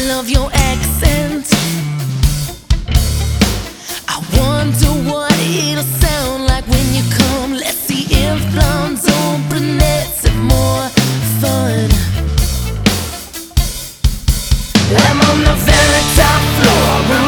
love your accent. I wonder what it'll sound like when you come. Let's see if blondes or brunettes have more fun. I'm on the very top floor.